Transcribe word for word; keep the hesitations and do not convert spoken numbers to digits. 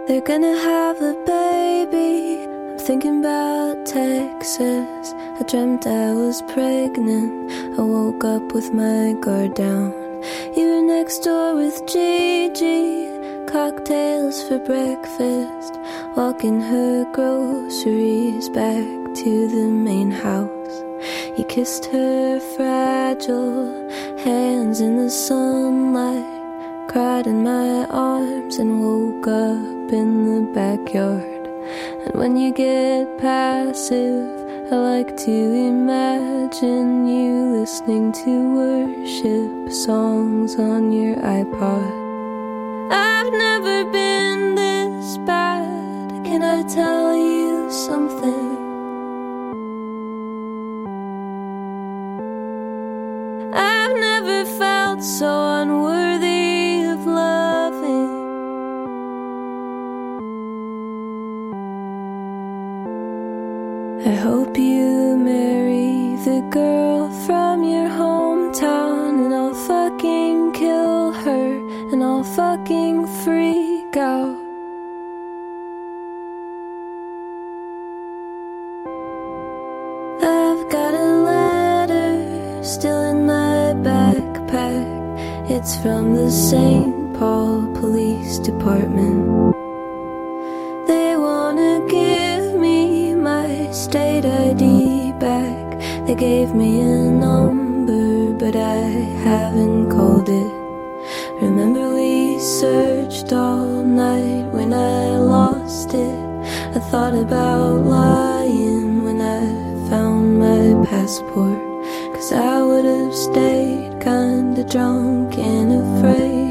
They're gonna have a baby. I'm thinking about Texas. I dreamt I was pregnant. I woke up with my guard down. You were next door with Gigi. Cocktails for breakfast. Walking her groceries back to the main house. You kissed her fragile hands in the sunlight. Cried in my arms and woke up in the backyard. And when you get passive, I like to imagine you listening to worship songs on your iPod. I've never been this bad. Can I tell you something? I've never felt so unworthy of loving. I hope you marry the girl from your hometown, and I'll fucking kill her, and I'll fucking freak out. I've got a letter still in my backpack. It's from the Saint Paul Police Department. They wanna give me my state I D back. They gave me a number, but I haven't called it. Remember we searched all night when I lost it. I thought about lying when I found my passport, 'cause I would have stayed kinda drunk and afraid.